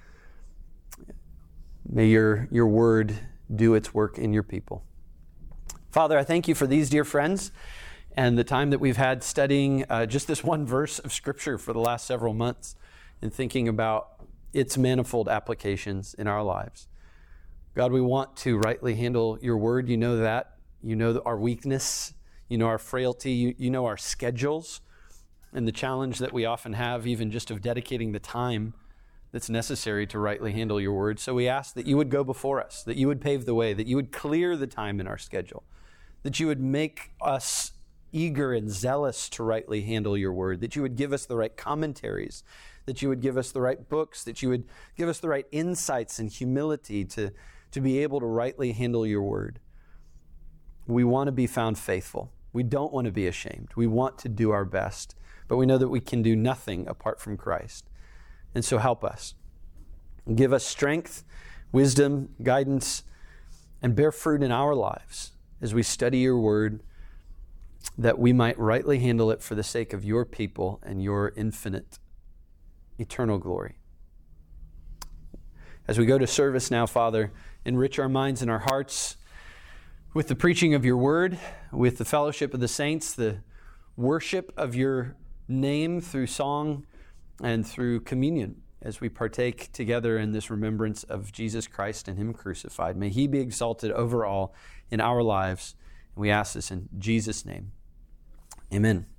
May your, your word do its work in your people. Father, I thank you for these dear friends and the time that we've had studying uh, just this one verse of Scripture for the last several months and thinking about its manifold applications in our lives. God, we want to rightly handle your word. You know that. You know our weakness. You know our frailty. You, you know our schedules and the challenge that we often have even just of dedicating the time that's necessary to rightly handle your word. So we ask that you would go before us, that you would pave the way, that you would clear the time in our schedule, that you would make us eager and zealous to rightly handle your word, that you would give us the right commentaries, that you would give us the right books, that you would give us the right insights and humility to, to be able to rightly handle your word. We want to be found faithful. We don't want to be ashamed. We want to do our best, but we know that we can do nothing apart from Christ. And so help us. Give us strength, wisdom, guidance, and bear fruit in our lives as we study your word, that we might rightly handle it for the sake of your people and your infinite, eternal glory. As we go to service now, Father, enrich our minds and our hearts with the preaching of your word, with the fellowship of the saints, the worship of your name through song and through communion as we partake together in this remembrance of Jesus Christ and him crucified. May he be exalted over all in our lives. And we ask this in Jesus' name. Amen.